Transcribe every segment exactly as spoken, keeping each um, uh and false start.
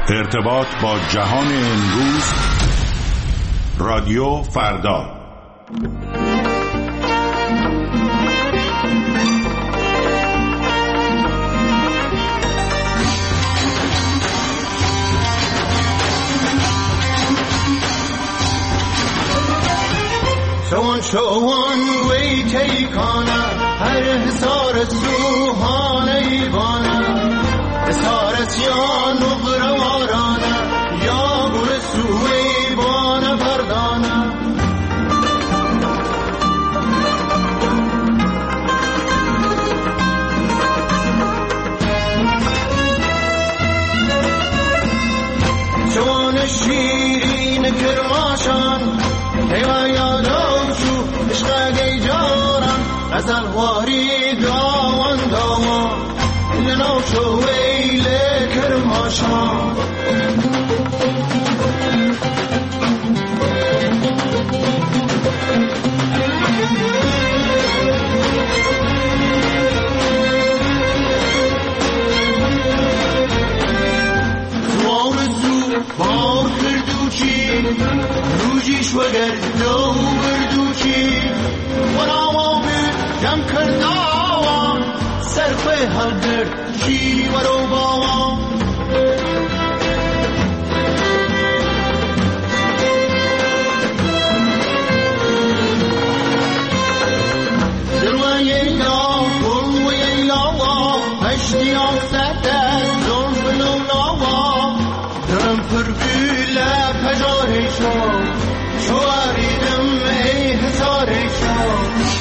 ارتباط با جهان امروز، رادیو فردا. شوان شوان گوی تیکانا هر حسار سوهان ایوانا حسار سیان و بروارانا یا بر سوی بانا پردانا شوان شیرین کرماشان هیوا یادا عشقی جارم از الواری داوان داوان لنو شو ویل کرماشان دوار زو بار کردوچی روزیش وگر دو بردوچی ورامو بیر جم کرداوام سرخوی حل درد چی ورو باوام دلوی ایلا گلوی ایلا هشتی آکسد زن بلو لاوام درم پرگیله پجاری شو شواریدم ای حساری شو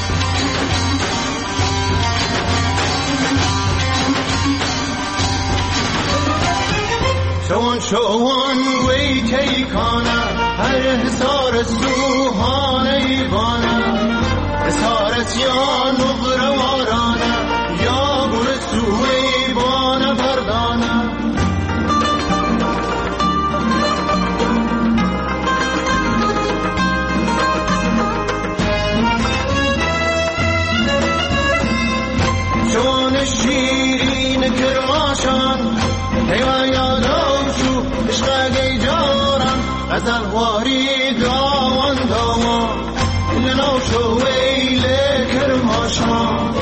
شوان شوان گوی تیکانا هر حسار سوهان ایوانا حسار سیان و بروارانا یا بر سوی بانا پردانا شوان شیرین کرماشان هیوا یادا عشقی جارم از الواری داوان داوان لنو شو ویل کرماشان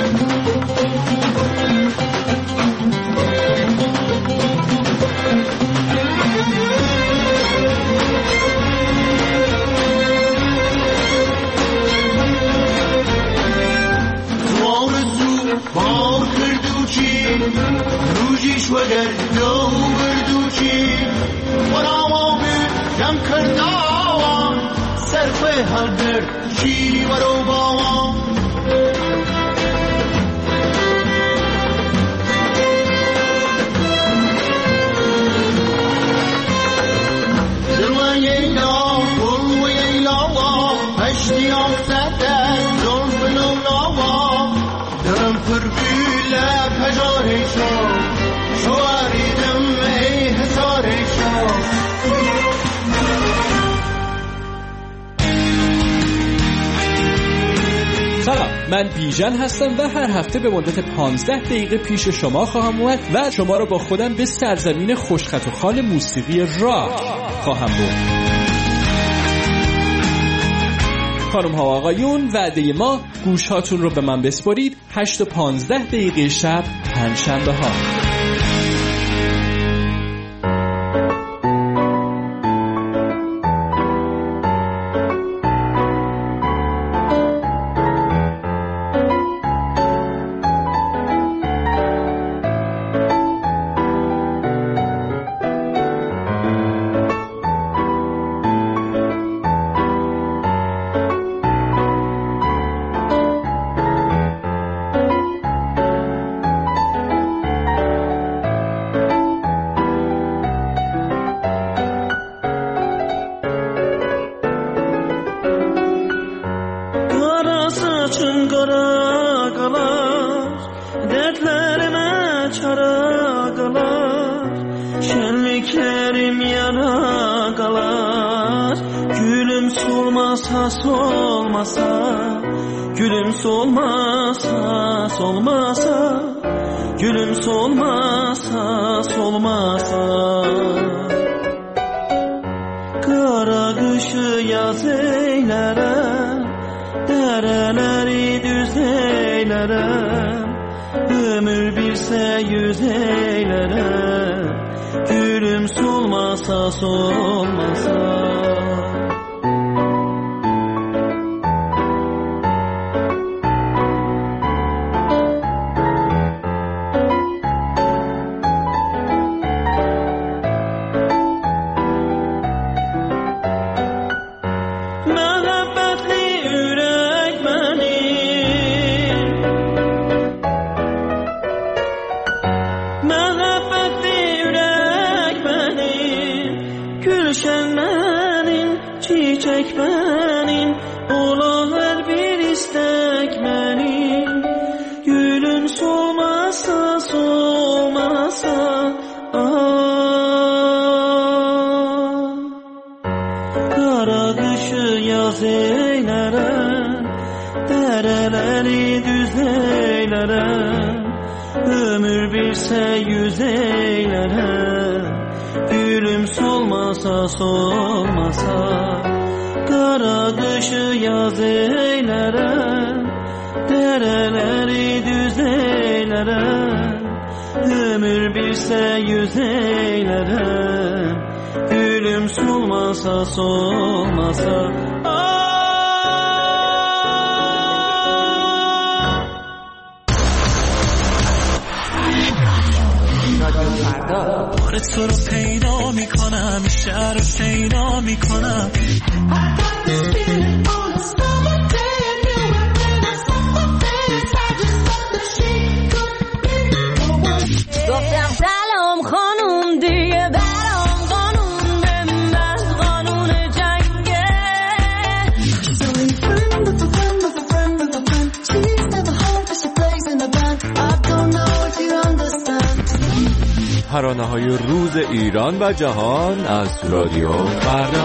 دوار زو بار کردوچی روزیش وگر دو بردوچی ورامو بیر جم کرداوام سرخوی حل درد چی ورو باوام دلوی ایلا گلوی ایلا هشتی آکسد زن بلو لاوام درم پرگیله پجاری شو شواریدم ای حساری شو. سلام، من بیژن هستم و هر هفته به مدت پانزده دقیقه پیش شما خواهم اومد و شما رو با خودم به سرزمین خوشخط و خال موسیقی راک خواهم برد. خانم ها و آقایون، وعده ما گوش هاتون رو به من بسپارید. هشت و پانزده دقیقه شب پنجشنبه ها. solmasa solmasa, gülüm solmasa solmasa, gülüm solmasa solmasa. Kara kışı yaz eylerem, dereleri düz eylerem, ömür bilse yüz eylerem, gülüm solmasa solmasa. Solmasa kara kışı yaz eylerem, dereleri düz eylerem, ömür bilse yüz eylerem, gülüm solmasa solmasa. بار تو رو پیدا میکنم، شهر رو شیدا میکنم. گفتم سلام خانوم دیگه برام قانون به من قانون جنگه. She's only a friend of a friend of a friend of a friend. She's never home but she plays in the band. I don't know if you understand. ترانه‌های روز ایران و جهان از رادیو فردا.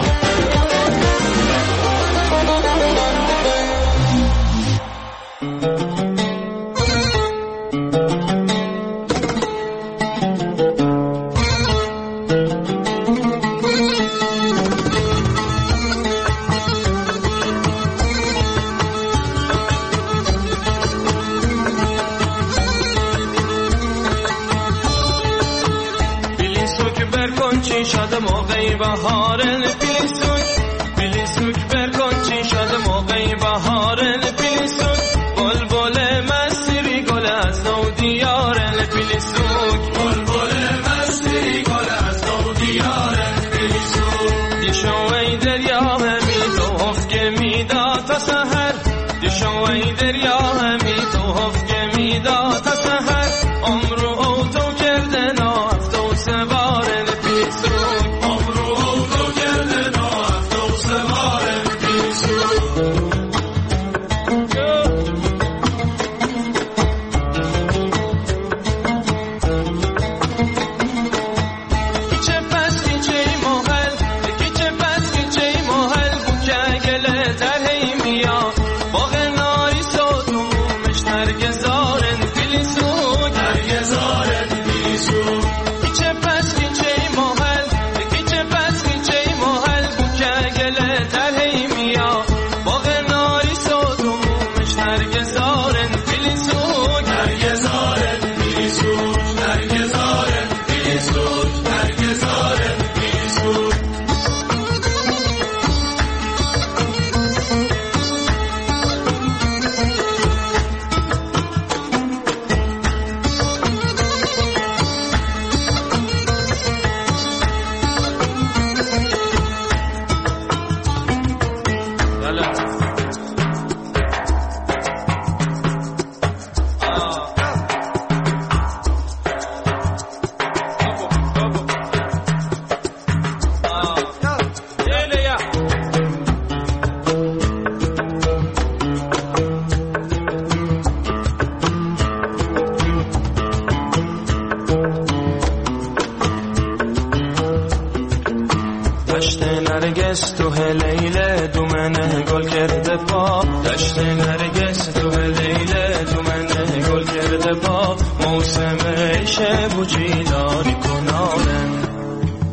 شده موقعی بهارن پیلیسوک پیلیسوک برکن چی شده موقعی بهارن پیلیسوک بلبل مسیری گل از نو دیارن پیلیسوک بلبل مسیری گل از نو دیارن پیلیسوک دیشو ای دریا همی تو هفگه میدا تا سهر دیشو ای دریا همی تو هفگه میدا تا سهر عمرو او تو کرده نافت و سوارن پیلیسوک دشت نرگس تو لیل دومنه گل کرده پا دشت نرگس تو لیل دومنه گل کرده پا موسم شب و جیلاری کنارن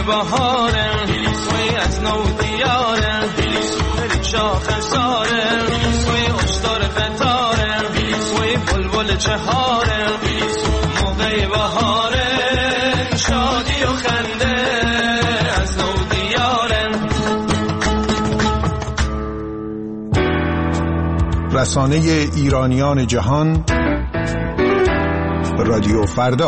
بهاره توی از نو دیاره توی شاخ ساره توی اشتار قطاره توی بلبل چهاره موقع بهاره شادی و خنده از نو دیاره. رسانه ایرانیان جهان، رادیو فردا.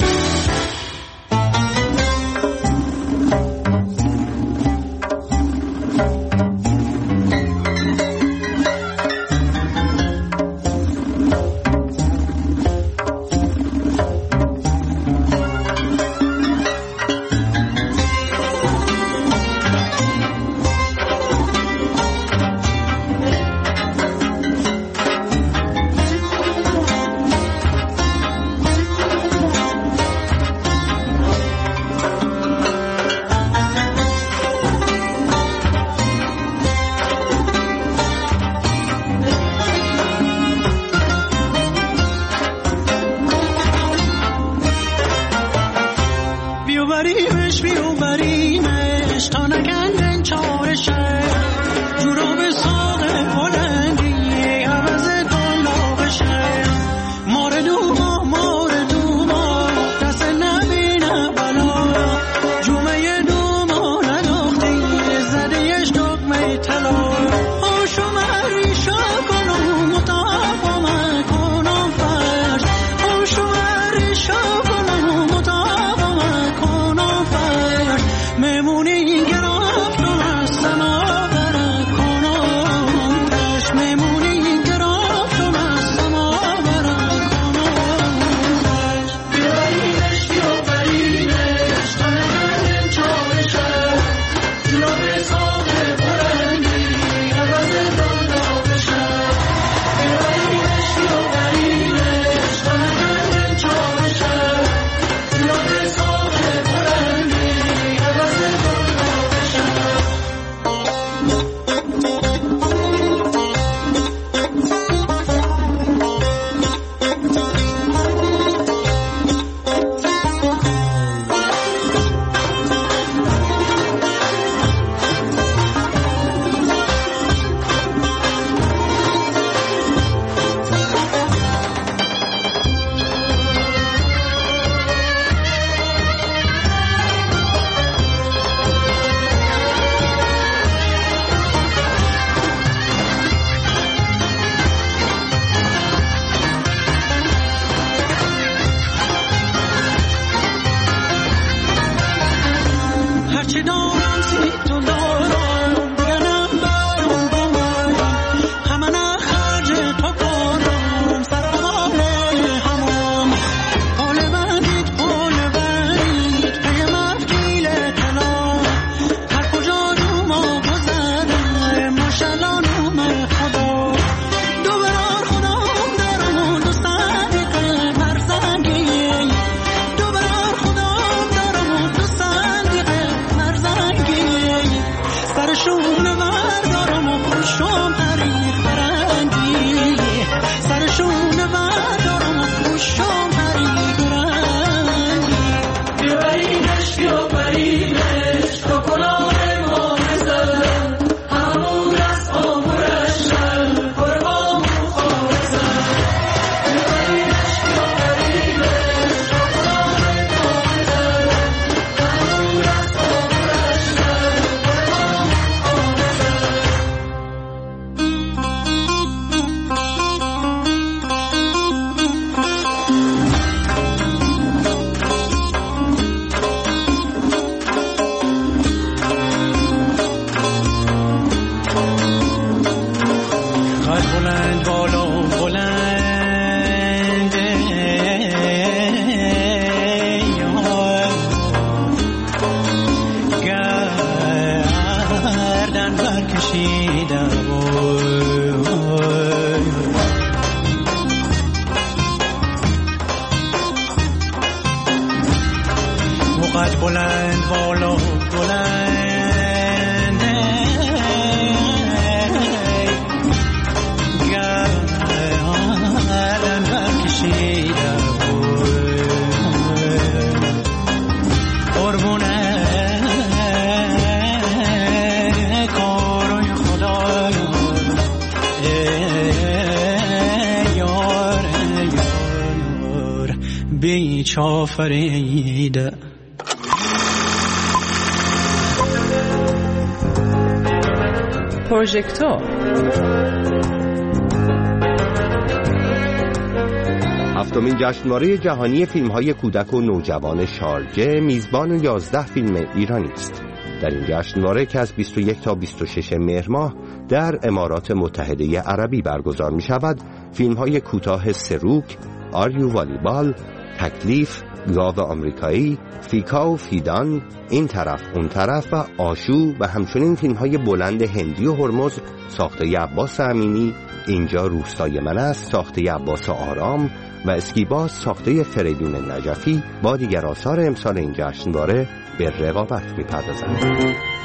قد بلند بالا بلند گردن برکشیدم قربونت پیش آفریده. پروژکتور هفتمین جشنواره جهانی فیلم‌های کودک و نوجوان شارجه میزبان یازده فیلم ایرانی است. در این جشنواره که از بیست و یک تا بیست و شش مهر ماه در امارات متحده عربی برگزار می‌شود، فیلم‌های کوتاه سروک، آریو والیبال، تکلیف، گاو آمریکایی، فیکا و فیدان، این طرف اون طرف و آشو و همچنین فیلم‌های بلند هندی و هرمز ساخته عباس امینی، اینجا روستای من است ساخته عباس آرام و اسکیباز ساخته فریدون نجفی با دیگر آثار امسال این جشنواره به رقابت می‌پردازند.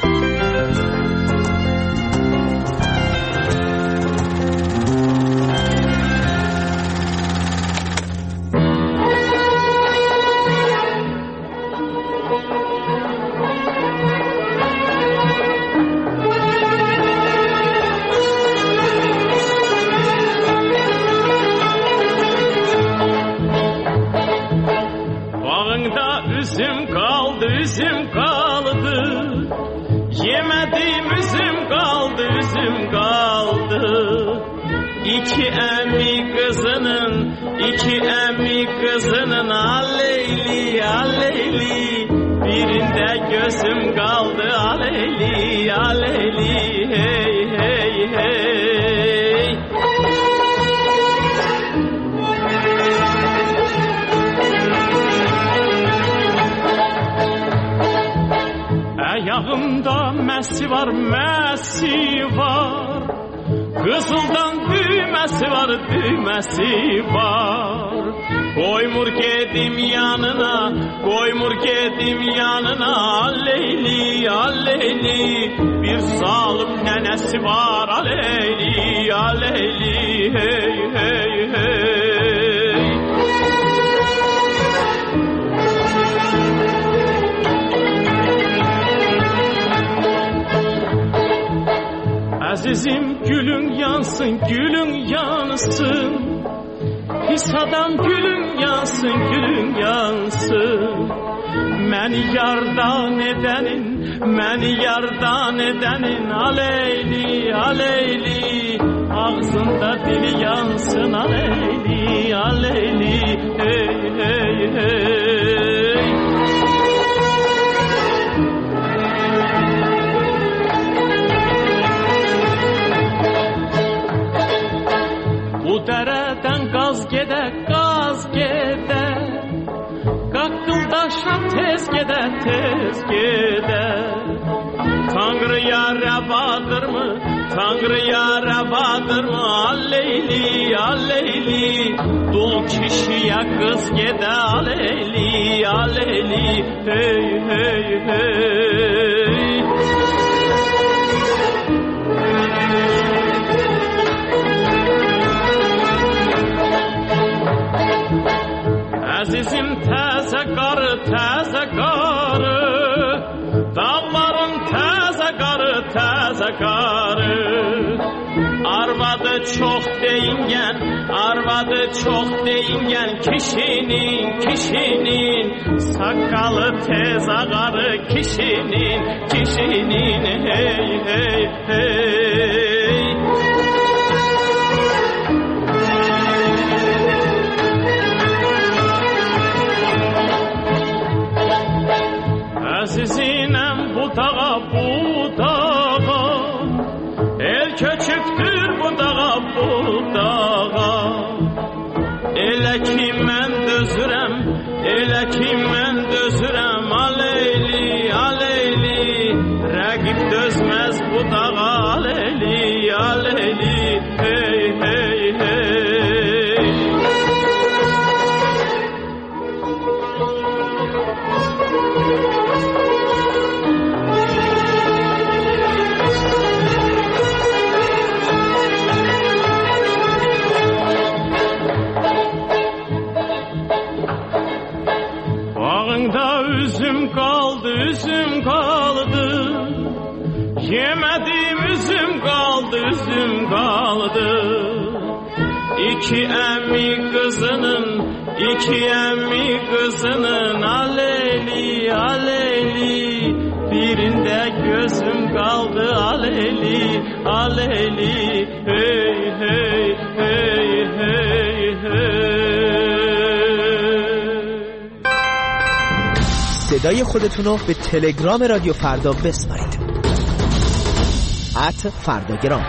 İki emmi kızının, iki emmi kızının aleyli aleyli, birinde gözüm kaldı aleyli aleyli, hey hey hey. Ayağımda mesi var, mesi var. Kızıldan düğmesi var, düğmesi var. Koymur gedim yanına, koymur gedim yanına. Aleyli, aleyli, bir zalim nenesi var. Aleyli, aleyli, hey, hey, hey. Azizim gülün yansın, gülün yansın. Pis adam gülün yansın, gülün yansın. Məni yardan edenin, məni yardan edenin. Aleyli, aleyli, ağzında dili yansın. Aleyli, aleyli, hey, hey, hey. Bu dereden gaz gede, gaz gede. Kakkıldaşan tez gede, tez gede. Tanrı'ya revadır mı, Tanrı'ya revadır mı? Aleyli, aleyli, dul kişiye kız gede. Aleyli, aleyli, hey, hey, hey. Azizim təzə qarı, təzə qarı. Dağların təzə qarı, təzə qarı. Arvadı çox deyingen, arvadı çox deyingen. Kişinin, kişinin sakalı tez ağarı. Kişinin, kişinin hey, hey, hey. Azizinem bu dağa, bu dağa. El köçüktür bu dağa, bu dağa. Elə ki mən dözürəm, elə ki mən dözürəm. Aleyli, aleyli, rəqib dözməz bu dağa. Aleyli, aleyli, hey, hey, hey. Bağında üzüm kaldı, üzüm kaldı. Yemedim üzüm kaldı, üzüm kaldı. İki emmi kızının, یکیم می kızının aleli aleli birinde gözüm kaldı aleli aleli hey hey hey hey hey. صدای خودتون رو به تلگرام رادیو فردا بسپارید ات فرداگرام.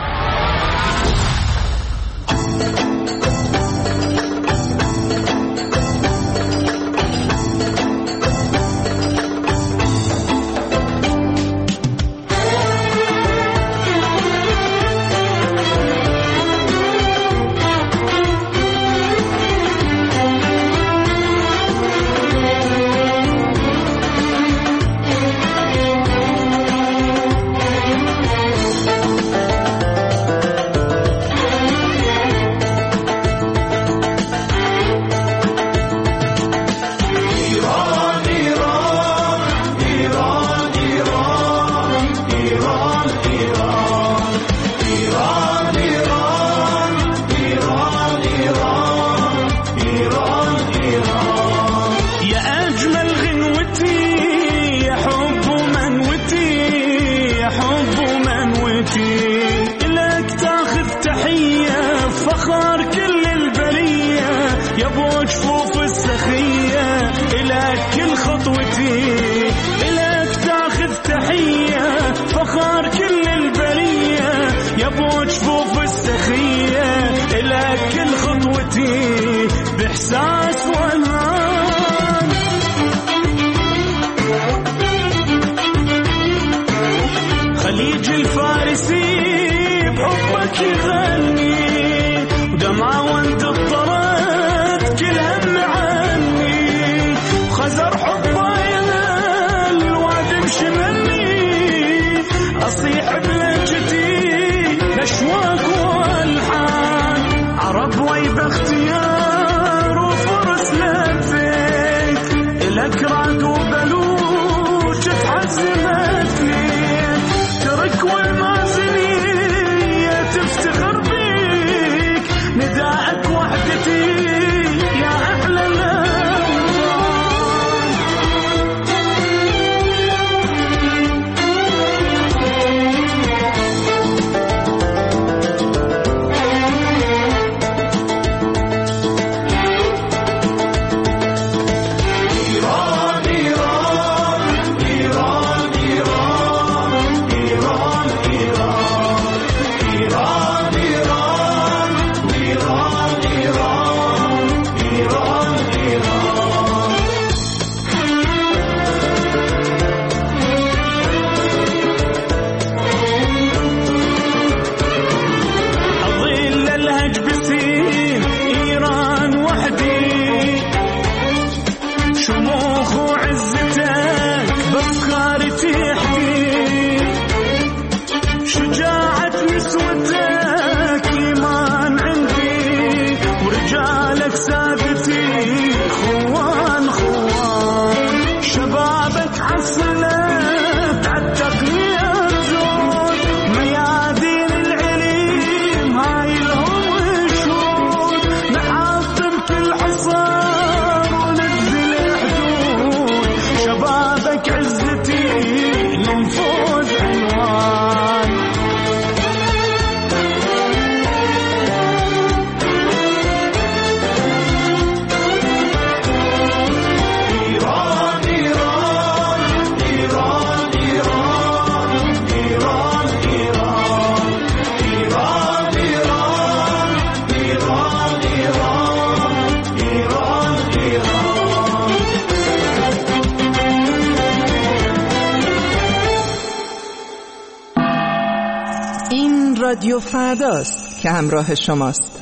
رادیو فرداست که همراه شماست.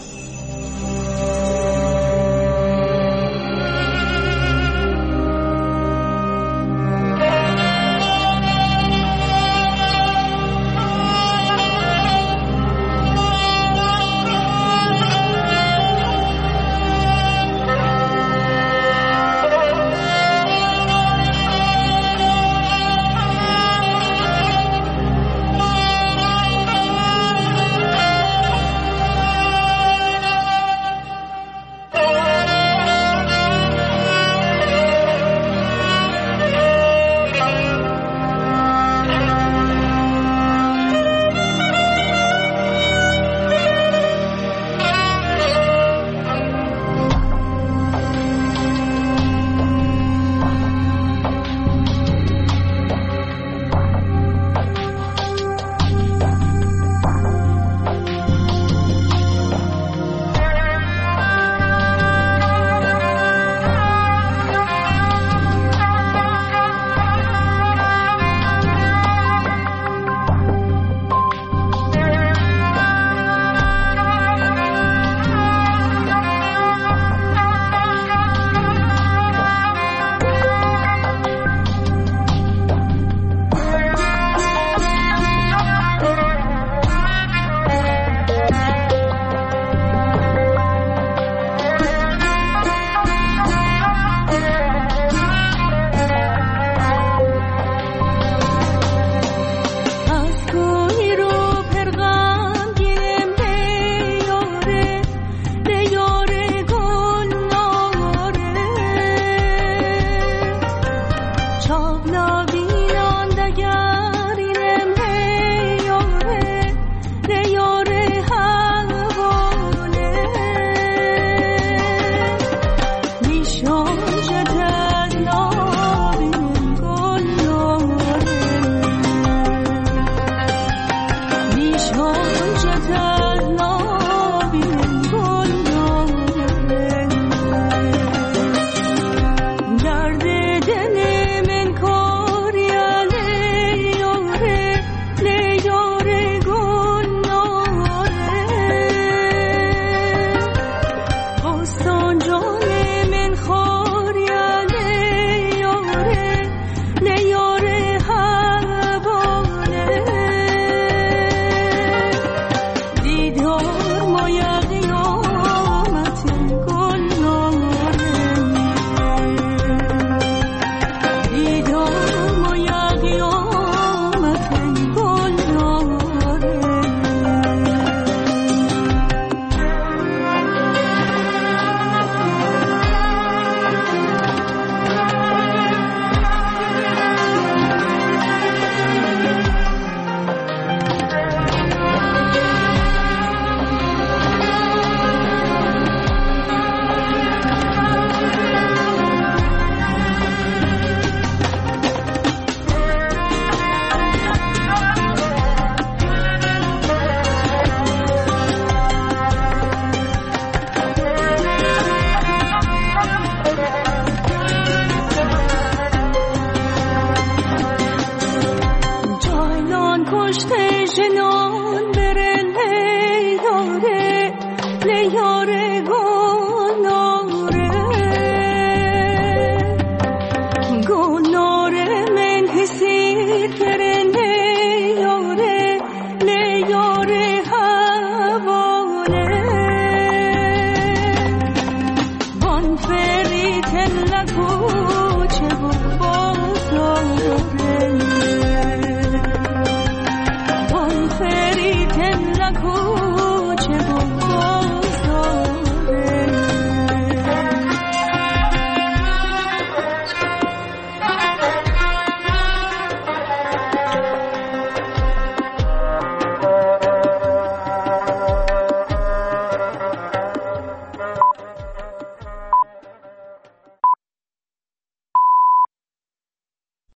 نور من حسیر کرن